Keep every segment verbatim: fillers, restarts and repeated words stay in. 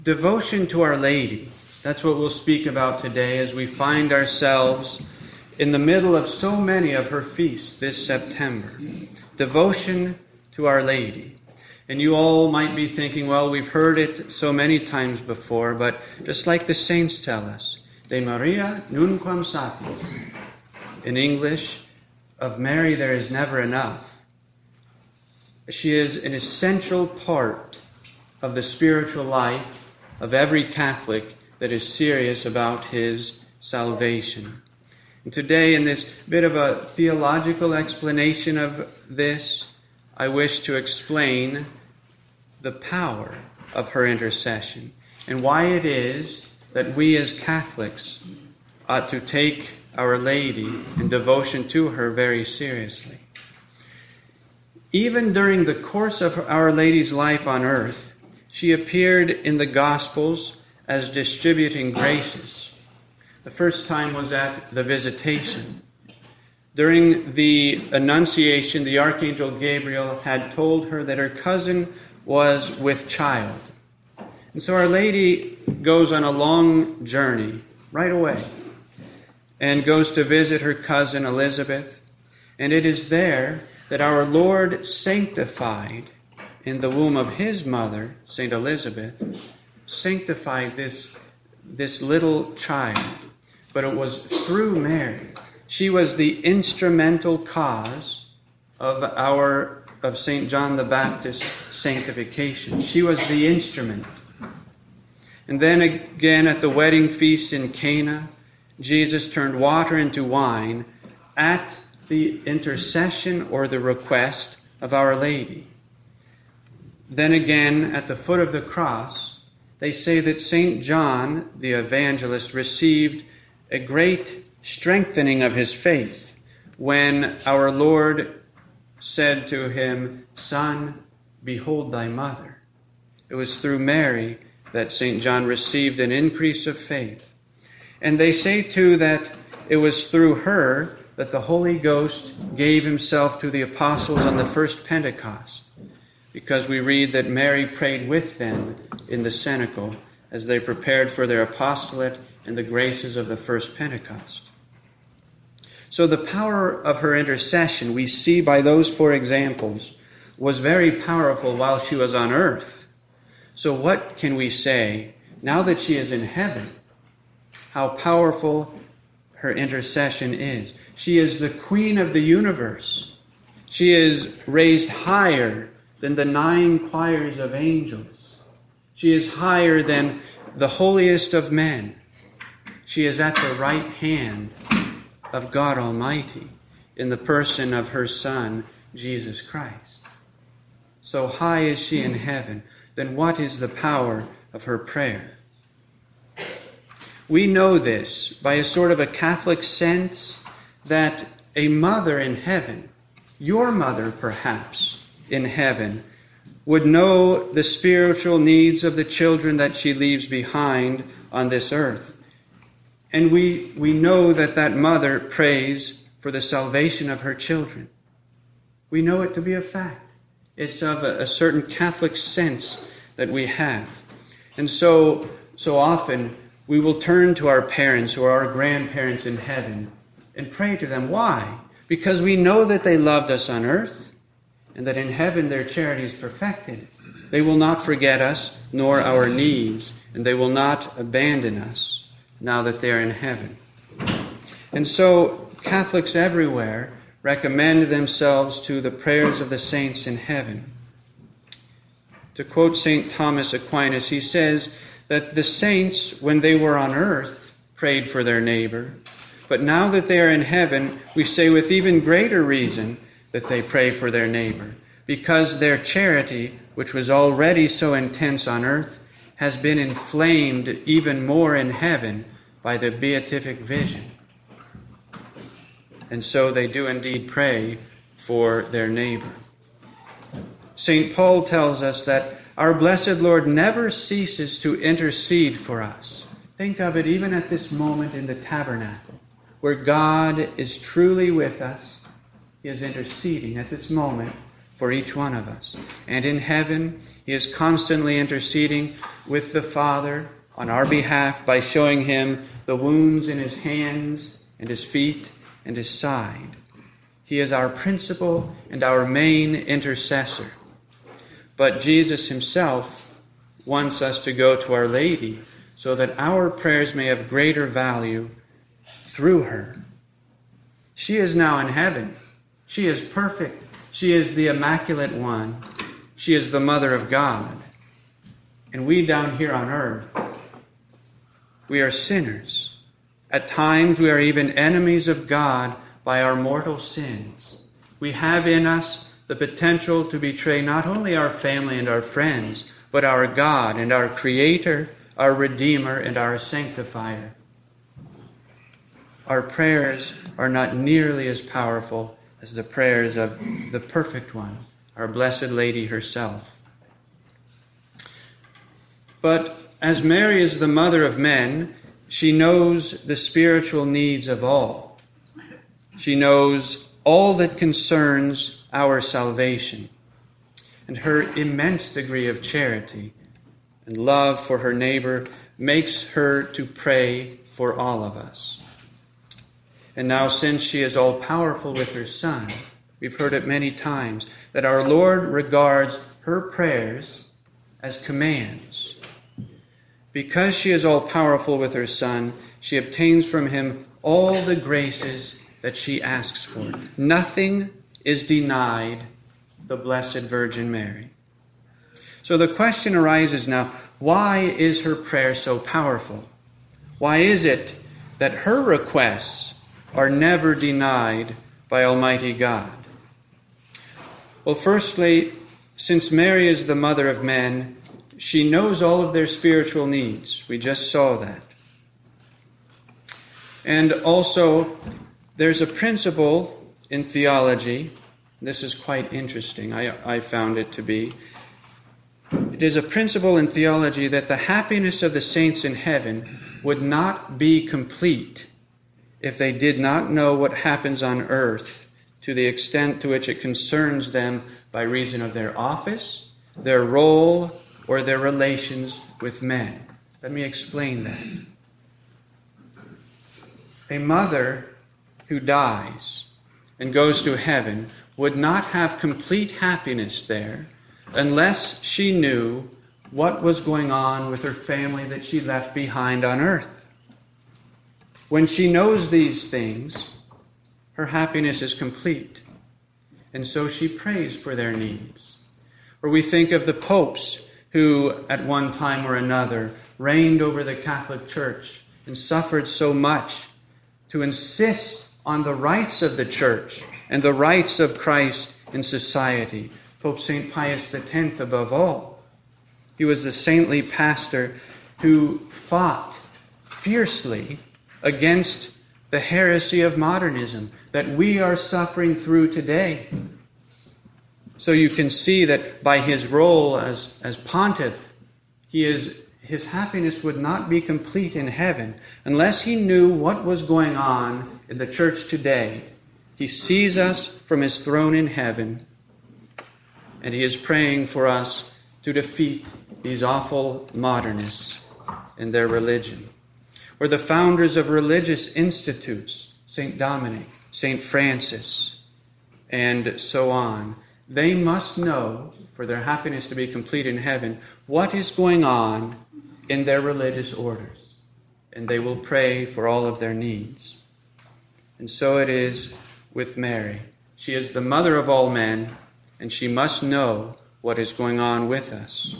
Devotion to Our Lady. That's what we'll speak about today as we find ourselves in the middle of so many of her feasts this September. Devotion to Our Lady. And you all might be thinking, well, we've heard it so many times before, but just like the saints tell us, De Maria nunquam satis. In English, of Mary there is never enough. She is an essential part of the spiritual life of every Catholic that is serious about his salvation. And today, in this bit of a theological explanation of this, I wish to explain the power of her intercession and why it is that we as Catholics ought to take Our Lady and devotion to her very seriously. Even during the course of Our Lady's life on earth, she appeared in the Gospels as distributing graces. The first time was at the Visitation. During the Annunciation, the Archangel Gabriel had told her that her cousin was with child. And so Our Lady goes on a long journey right away and goes to visit her cousin Elizabeth. And it is there that our Lord sanctified in the womb of his mother, Saint Elizabeth, sanctified this, this little child. But it was through Mary. She was the instrumental cause of our of Saint John the Baptist's sanctification. She was the instrument. And then again at the wedding feast in Cana, Jesus turned water into wine at the intercession or the request of Our Lady. Then again at the foot of the cross, they say that Saint John the Evangelist received a great strengthening of his faith when our Lord said to him, "Son, behold thy mother." It was through Mary that Saint John received an increase of faith. And they say too that it was through her that the Holy Ghost gave himself to the apostles on the first Pentecost, because we read that Mary prayed with them in the cenacle as they prepared for their apostolate and the graces of the first Pentecost. So the power of her intercession, we see by those four examples, was very powerful while she was on earth. So what can we say now that she is in heaven? How powerful her intercession is. She is the Queen of the universe. She is raised higher than the nine choirs of angels. She is higher than the holiest of men. She is at the right hand of God Almighty in the person of her Son, Jesus Christ. So high is she in heaven. Then what is the power of her prayer? We know this by a sort of a Catholic sense that a mother in heaven, your mother perhaps in heaven, would know the spiritual needs of the children that she leaves behind on this earth. And we, we know that that mother prays for the salvation of her children. We know it to be a fact. It's of a, a certain Catholic sense that we have. And so, so often we will turn to our parents or our grandparents in heaven and pray to them. Why? Because we know that they loved us on earth and that in heaven their charity is perfected. They will not forget us nor our needs, and they will not abandon us now that they are in heaven. And so Catholics everywhere recommend themselves to the prayers of the saints in heaven. To quote Saint Thomas Aquinas, he says that the saints, when they were on earth, prayed for their neighbor. But now that they are in heaven, we say with even greater reason that they pray for their neighbor, because their charity, which was already so intense on earth, has been inflamed even more in heaven by the beatific vision. And so they do indeed pray for their neighbor. Saint Paul tells us that our blessed Lord never ceases to intercede for us. Think of it even at this moment in the tabernacle, where God is truly with us. He is interceding at this moment for each one of us. And in heaven, he is constantly interceding with the Father on our behalf by showing him the wounds in his hands and his feet and his side. He is our principal and our main intercessor. But Jesus himself wants us to go to Our Lady so that our prayers may have greater value through her. She is now in heaven. She is perfect. She is the Immaculate One. She is the Mother of God. And we down here on earth, we are sinners. At times we are even enemies of God by our mortal sins. We have in us the potential to betray not only our family and our friends, but our God and our Creator, our Redeemer and our Sanctifier. Our prayers are not nearly as powerful as the prayers of the perfect one, our Blessed Lady herself. But as Mary is the mother of men, she knows the spiritual needs of all. She knows all that concerns our salvation. And her immense degree of charity and love for her neighbor makes her to pray for all of us. And now, since she is all-powerful with her Son, we've heard it many times, that our Lord regards her prayers as commands. Because she is all-powerful with her Son, she obtains from him all the graces that she asks for. Nothing is denied the Blessed Virgin Mary. So the question arises now, why is her prayer so powerful? Why is it that her requests are never denied by Almighty God? Well, firstly, since Mary is the mother of men, she knows all of their spiritual needs. We just saw that. And also, there's a principle in theology. This is quite interesting. I, I found it to be. It is a principle in theology that the happiness of the saints in heaven would not be complete if they did not know what happens on earth to the extent to which it concerns them by reason of their office, their role, or their relations with men. Let me explain that. A mother who dies and goes to heaven would not have complete happiness there unless she knew what was going on with her family that she left behind on earth. When she knows these things, her happiness is complete. And so she prays for their needs. Or we think of the popes who, at one time or another, reigned over the Catholic Church and suffered so much to insist on the rights of the Church and the rights of Christ in society. Pope Saint Pius the Tenth above all. He was the saintly pastor who fought fiercely against the heresy of modernism that we are suffering through today. So you can see that by his role as, as pontiff, he is, his happiness would not be complete in heaven unless he knew what was going on in the church today. He sees us from his throne in heaven, and he is praying for us to defeat these awful modernists and their religion. Or the founders of religious institutes, Saint Dominic, Saint Francis, and so on. They must know, for their happiness to be complete in heaven, what is going on in their religious orders. And they will pray for all of their needs. And so it is with Mary. She is the mother of all men, and she must know what is going on with us.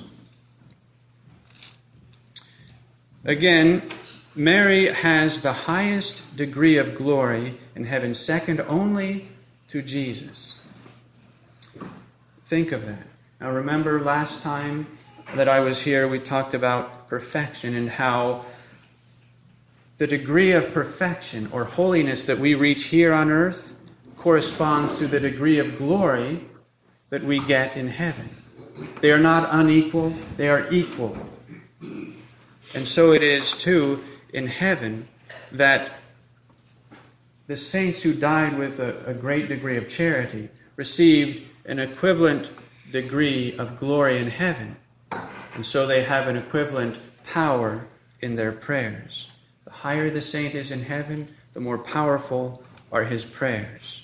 Again, Mary has the highest degree of glory in heaven, second only to Jesus. Think of that. Now remember last time that I was here, we talked about perfection and how the degree of perfection or holiness that we reach here on earth corresponds to the degree of glory that we get in heaven. They are not unequal, they are equal. And so it is too in heaven that the saints who died with a, a great degree of charity received an equivalent degree of glory in heaven. And so they have an equivalent power in their prayers. The higher the saint is in heaven, the more powerful are his prayers.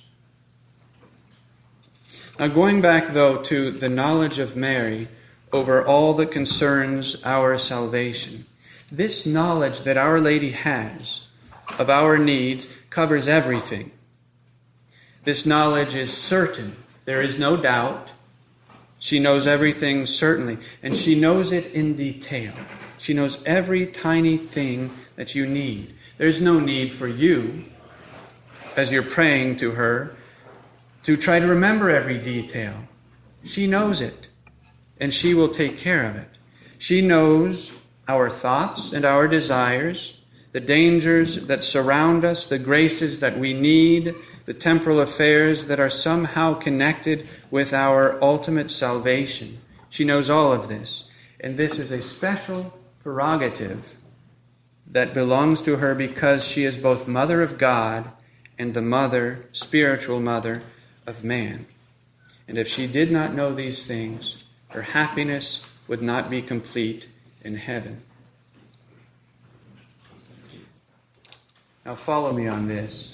Now, going back, though, to the knowledge of Mary over all that concerns our salvation, this knowledge that Our Lady has of our needs covers everything. This knowledge is certain. There is no doubt. She knows everything certainly, and she knows it in detail. She knows every tiny thing that you need. There's no need for you, as you're praying to her, to try to remember every detail. She knows it, and she will take care of it. She knows our thoughts and our desires, the dangers that surround us, the graces that we need, the temporal affairs that are somehow connected with our ultimate salvation. She knows all of this, and this is a special prerogative that belongs to her because she is both Mother of God and the mother, spiritual mother of man. And if she did not know these things, her happiness would not be complete in heaven. Now follow me on this.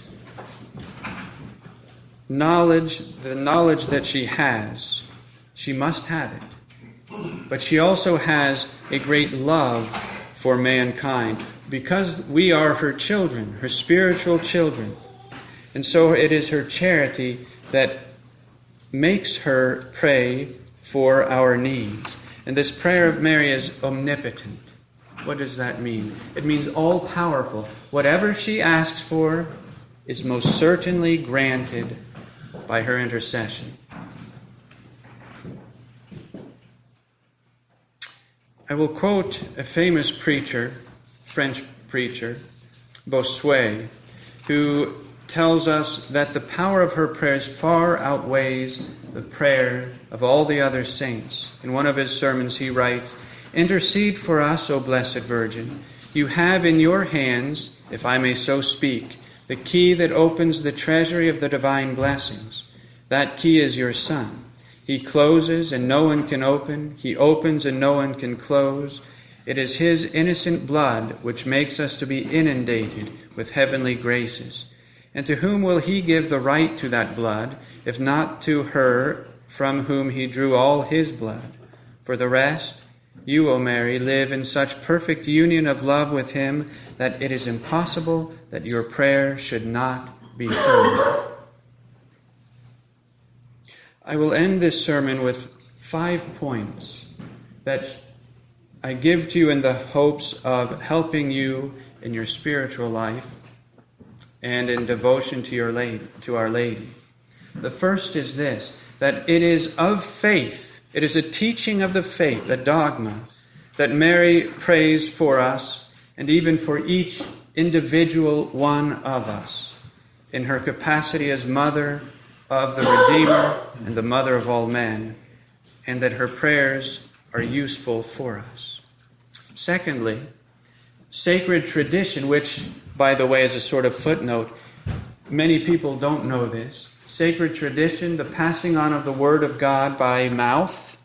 Knowledge, the knowledge that she has, she must have it. But she also has a great love for mankind because we are her children, her spiritual children. And so it is her charity that makes her pray for our needs. And this prayer of Mary is omnipotent. What does that mean? It means all-powerful. Whatever she asks for is most certainly granted by her intercession. I will quote a famous preacher, French preacher, Bossuet, who tells us that the power of her prayers far outweighs the prayer of all the other saints. In one of his sermons he writes, "Intercede for us, O Blessed Virgin. You have in your hands, if I may so speak, the key that opens the treasury of the divine blessings. That key is your Son. He closes and no one can open. He opens and no one can close. It is his innocent blood which makes us to be inundated with heavenly graces. And to whom will he give the right to that blood, if not to her from whom he drew all his blood? For the rest, you, O Mary, live in such perfect union of love with him that it is impossible that your prayer should not be heard." I will end this sermon with five points that I give to you in the hopes of helping you in your spiritual life and in devotion to your lady, to Our Lady. The first is this, that it is of faith, it is a teaching of the faith, a dogma, that Mary prays for us and even for each individual one of us in her capacity as mother of the Redeemer and the mother of all men, and that her prayers are useful for us. Secondly, sacred tradition, which, by the way, is a sort of footnote. Many people don't know this. Sacred tradition, the passing on of the Word of God by mouth,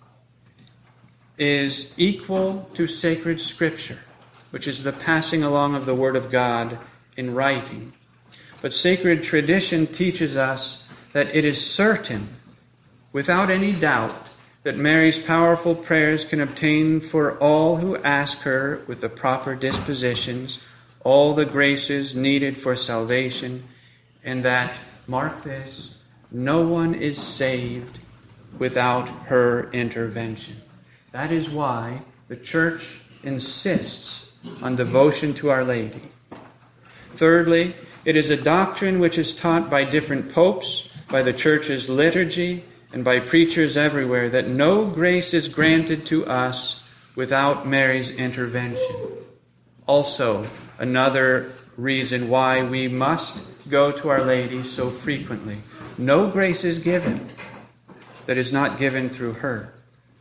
is equal to sacred Scripture, which is the passing along of the Word of God in writing. But sacred tradition teaches us that it is certain, without any doubt, that Mary's powerful prayers can obtain for all who ask her with the proper dispositions all the graces needed for salvation, and that, mark this, no one is saved without her intervention. That is why the Church insists on devotion to Our Lady. Thirdly, it is a doctrine which is taught by different popes, by the Church's liturgy, and by preachers everywhere, that no grace is granted to us without Mary's intervention. Also, another reason why we must go to Our Lady so frequently. No grace is given that is not given through her.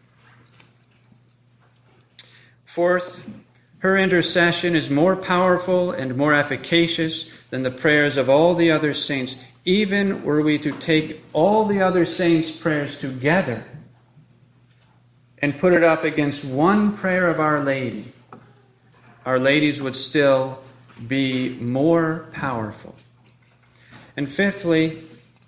Fourth, her intercession is more powerful and more efficacious than the prayers of all the other saints, even were we to take all the other saints' prayers together and put it up against one prayer of Our Lady, Our Lady's would still be more powerful. And fifthly,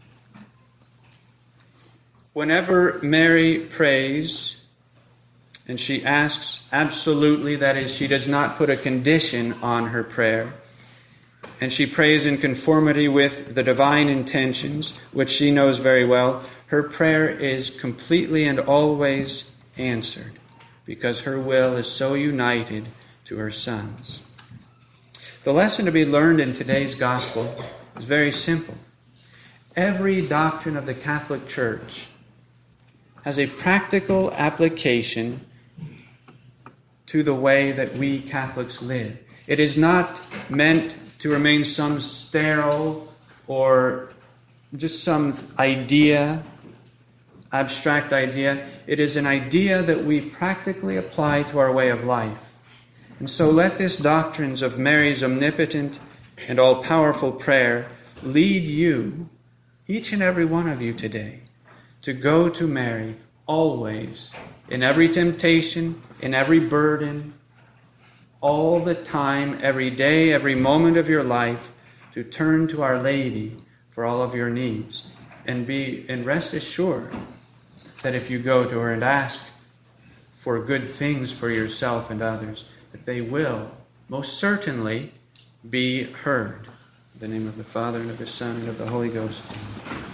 whenever Mary prays, and she asks absolutely, that is, she does not put a condition on her prayer, and she prays in conformity with the divine intentions, which she knows very well, her prayer is completely and always answered, because her will is so united to her Son's. The lesson to be learned in today's gospel is very simple. Every doctrine of the Catholic Church has a practical application to the way that we Catholics live. It is not meant to remain some sterile or just some idea, abstract idea. It is an idea that we practically apply to our way of life. And so let this doctrines of Mary's omnipotent and all-powerful prayer lead you, each and every one of you today, to go to Mary always, in every temptation, in every burden, all the time, every day, every moment of your life, to turn to Our Lady for all of your needs. And be and rest assured that if you go to her and ask for good things for yourself and others, that they will most certainly be heard. In the name of the Father, and of the Son, and of the Holy Ghost.